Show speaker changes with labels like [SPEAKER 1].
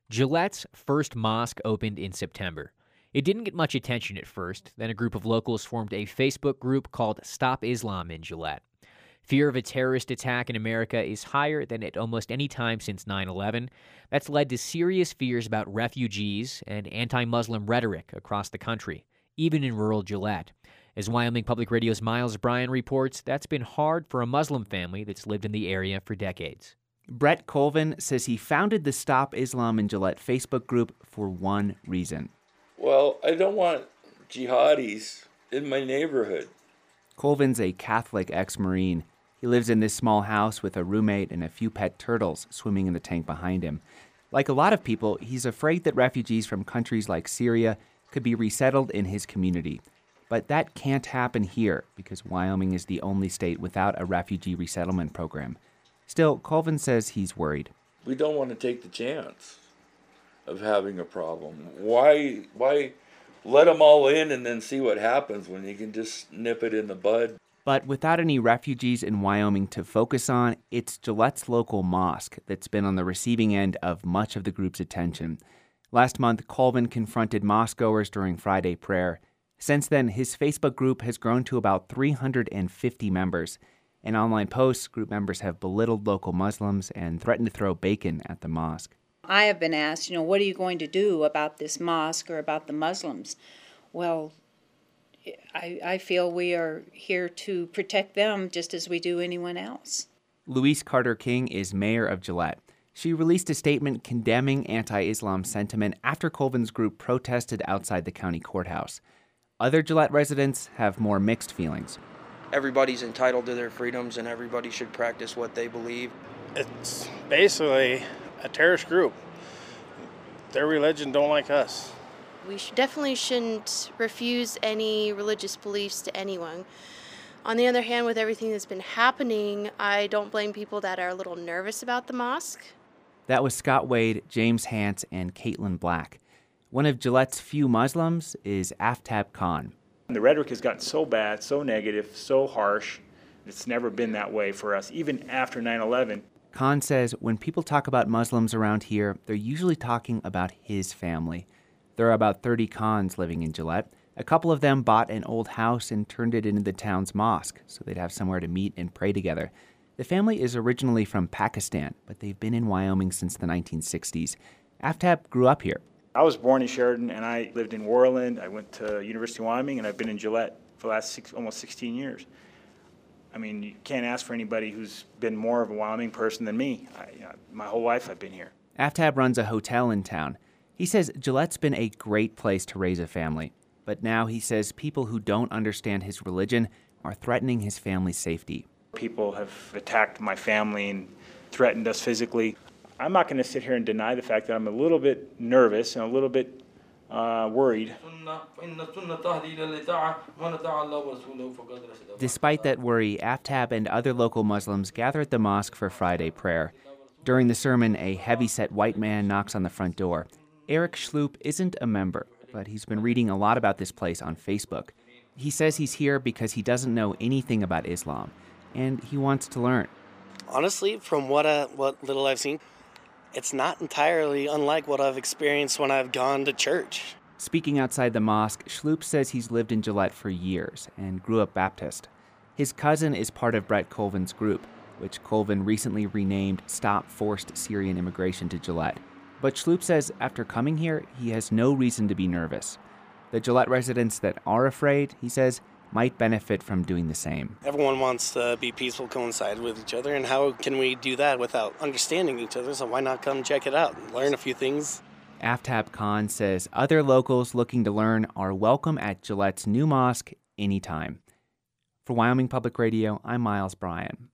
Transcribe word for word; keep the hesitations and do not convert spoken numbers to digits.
[SPEAKER 1] Gillette's first mosque opened in September. It didn't get much attention at first. Then a group of locals formed a Facebook group called Stop Islam in Gillette. Fear of a terrorist attack in America is higher than at almost any time since nine eleven. That's led to serious fears about refugees and anti-Muslim rhetoric across the country, even in rural Gillette. As Wyoming Public Radio's Miles Bryan reports, that's been hard for a Muslim family that's lived in the area for decades.
[SPEAKER 2] Brett Colvin says he founded the Stop Islam in Gillette Facebook group for one reason.
[SPEAKER 3] Well, I don't want jihadis in my neighborhood.
[SPEAKER 2] Colvin's a Catholic ex-Marine. He lives in this small house with a roommate and a few pet turtles swimming in the tank behind him. Like a lot of people, he's afraid that refugees from countries like Syria could be resettled in his community. But that can't happen here because Wyoming is the only state without a refugee resettlement program. Still, Colvin says he's worried.
[SPEAKER 3] We don't want to take the chance of having a problem. Why, why let them all in and then see what happens when you can just nip it in the bud?
[SPEAKER 2] But without any refugees in Wyoming to focus on, it's Gillette's local mosque that's been on the receiving end of much of the group's attention. Last month, Colvin confronted mosque-goers during Friday prayer. Since then, his Facebook group has grown to about three hundred fifty members. In online posts, group members have belittled local Muslims and threatened to throw bacon at the mosque.
[SPEAKER 4] I have been asked, you know, what are you going to do about this mosque or about the Muslims? Well, I, I feel we are here to protect them just as we do anyone else.
[SPEAKER 2] Louise Carter King is mayor of Gillette. She released a statement condemning anti-Islam sentiment after Colvin's group protested outside the county courthouse. Other Gillette residents have more mixed feelings.
[SPEAKER 5] Everybody's entitled to their freedoms and everybody should practice what they believe.
[SPEAKER 6] It's basically a terrorist group. Their religion don't like us.
[SPEAKER 7] We should, definitely shouldn't refuse any religious beliefs to anyone. On the other hand, with everything that's been happening, I don't blame people that are a little nervous about the mosque.
[SPEAKER 2] That was Scott Wade, James Hance, and Caitlin Black. One of Gillette's few Muslims is Aftab Khan.
[SPEAKER 8] The rhetoric has gotten so bad, so negative, so harsh. It's never been that way for us, even after nine eleven.
[SPEAKER 2] Khan says when people talk about Muslims around here, they're usually talking about his family. There are about thirty Khans living in Gillette. A couple of them bought an old house and turned it into the town's mosque so they'd have somewhere to meet and pray together. The family is originally from Pakistan, but they've been in Wyoming since the nineteen sixties. Aftab grew up here.
[SPEAKER 8] I was born in Sheridan, and I lived in Worland. I went to University of Wyoming, and I've been in Gillette for the last six, almost sixteen years. I mean, you can't ask for anybody who's been more of a Wyoming person than me. I, uh, my whole life I've been here.
[SPEAKER 2] Aftab runs a hotel in town. He says Gillette's been a great place to raise a family. But now he says people who don't understand his religion are threatening his family's safety.
[SPEAKER 8] People have attacked my family and threatened us physically. I'm not going to sit here and deny the fact that I'm a little bit nervous and a little bit uh, worried.
[SPEAKER 2] Despite that worry, Aftab and other local Muslims gather at the mosque for Friday prayer. During the sermon, a heavy-set white man knocks on the front door. Eric Schloop isn't a member, but he's been reading a lot about this place on Facebook. He says he's here because he doesn't know anything about Islam, and he wants to learn.
[SPEAKER 9] Honestly, from what uh, what little I've seen, it's not entirely unlike what I've experienced when I've gone to church.
[SPEAKER 2] Speaking outside the mosque, Schloop says he's lived in Gillette for years and grew up Baptist. His cousin is part of Brett Colvin's group, which Colvin recently renamed Stop Forced Syrian Immigration to Gillette. But Schloop says after coming here, he has no reason to be nervous. The Gillette residents that are afraid, he says, might benefit from doing the same.
[SPEAKER 9] Everyone wants to be peaceful, coincide with each other, and how can we do that without understanding each other? So why not come check it out and learn a few things?
[SPEAKER 2] Aftab Khan says other locals looking to learn are welcome at Gillette's new mosque anytime. For Wyoming Public Radio, I'm Miles Bryan.